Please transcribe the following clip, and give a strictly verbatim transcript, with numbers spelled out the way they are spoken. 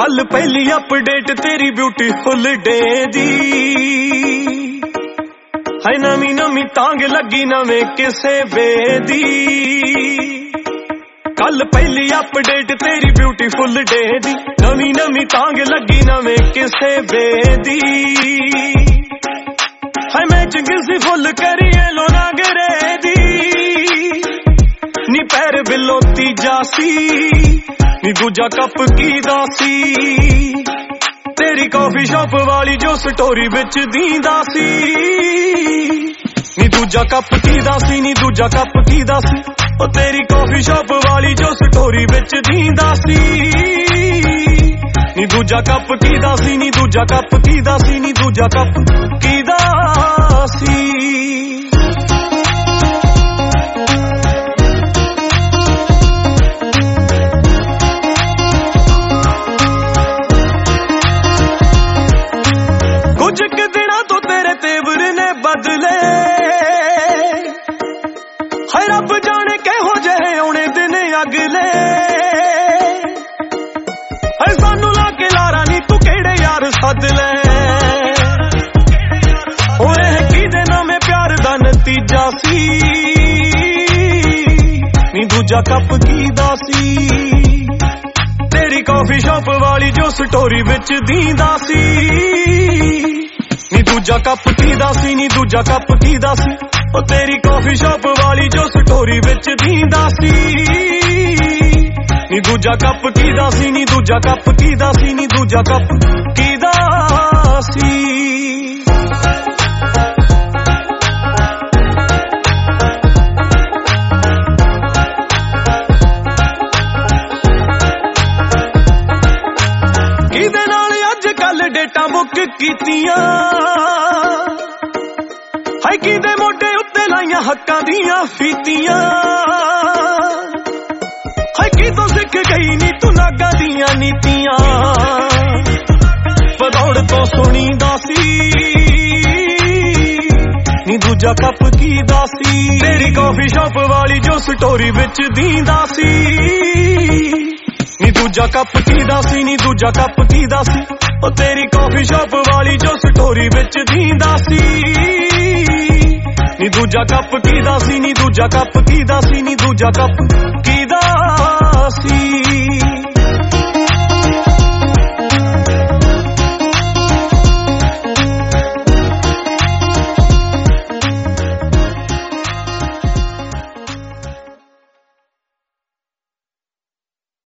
कल पहली अपडेट तेरी ब्यूटीफुल डे दी है नवी नवी तांग लगी नवे किसे वेदी। कल पहली अपडेट तेरी ब्यूटीफुल डे दी नवी नवी तांग लगी नवे किसे वेदी। है मैं चिंगी फुल करी लो नागरे दी नी पैर बिलोती जासी नी दूजा कप की दासी। तेरी कॉफी शॉप वाली जो स्टोरी विच दींदा सी नी दूजा कप की दासी नी दूजा कप की दासी। ओ तेरी कॉफी शॉप वाली जो स्टोरी विच दींदा सी नी दूजा कप की दासी नी दूजा कप की दासी नी दूजा कप की दासी। कुछ के दिनों तो तेरे तेवर ने बदले है रब जाने कहो जहे आने दिन अगले। है सानू ला के लारा नी तू केड़े यार सद ले ओए की देना में प्यार दा नतीजा सी नी दूजा कप की दासी। तेरी कॉफी शॉप वाली जो स्टोरी विच दींदा सी नी दूजा कप की दासी नी दूजा कप की दासी। ओ तेरी कॉफी शॉप वाली जो स्टोरी विच दींदा सी नी दूजा कप की दासी नी दूजा कप की दासी नी दूजा कप की दासी। किदे नाल अज कल डेटा बुक कीतियां है किदे मोटे उत्ते लाइयां हक्कां दियां फीतियां। है की तो सिख गई नी तू नागा दियां नीतियां पदौड़ तो सुनी दासी नी दूजा कप की दासी। तेरी कॉफी शॉप वाली जो स्टोरी विच दींदा सी नी दूजा कप की दासी नी दूजा कप की दासी। ओ तेरी कॉफी शॉप वाली जो स्टोरी विच दींदा सी नी दूजा कप की दासी नी दूजा कप की दासी नी दूजा कप की दासी।